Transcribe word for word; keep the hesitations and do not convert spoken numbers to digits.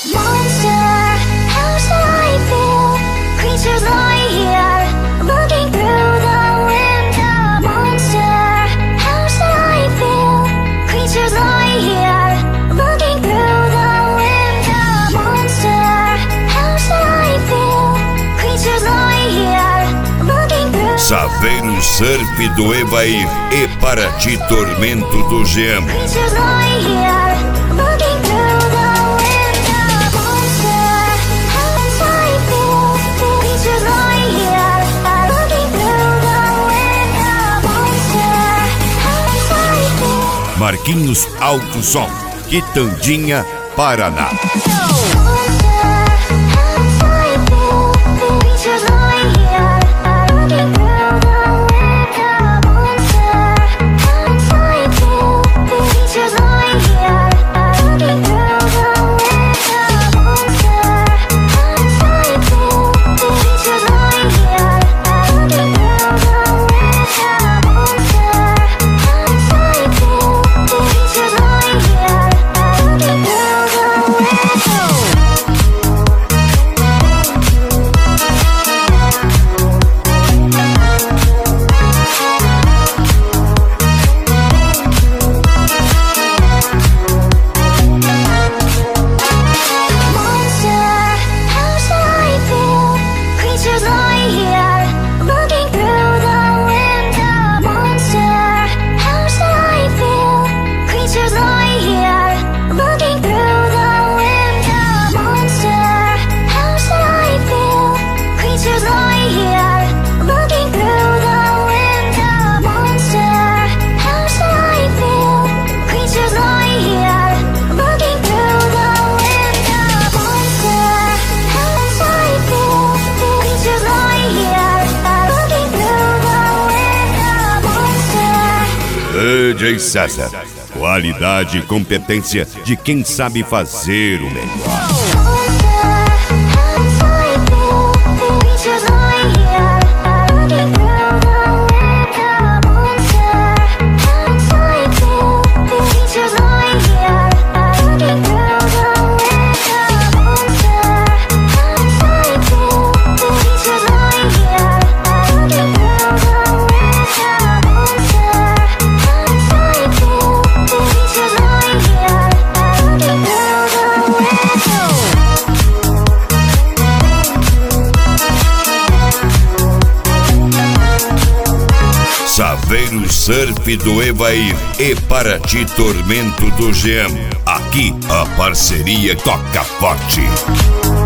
Saveiro Surf do Evair e Paraty Tormento do Jean. Marquinhos Alto Som, Quitandinha, Paraná. D J César, qualidade e competência de quem sabe fazer o melhor. Saveiro Surf do Evair e Paraty Tormento do Jean. Aqui a parceria toca forte.